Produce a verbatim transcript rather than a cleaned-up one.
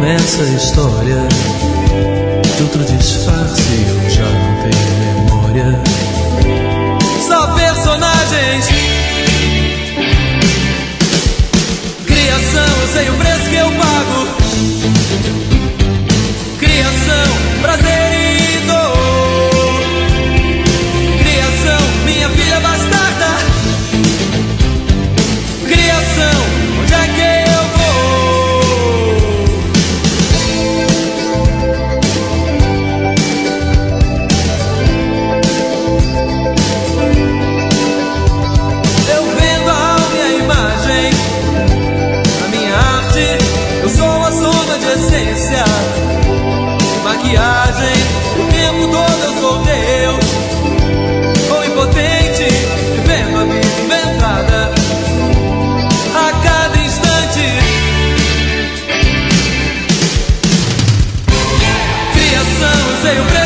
começa a história de outro disfarce, eu já não tenho memória. Só personagens. Criação, eu sei o preço que eu pago. Criação, prazer e dor. Criação, minha filha bastarda. Criação, onde é que eu Eu vendo a alma e a imagem, a minha arte, eu sou a soma de essência, maquiagem, o tempo todo eu sou Deus, ou impotente, vivendo a vida inventada a cada instante. Criação, eu sei o preço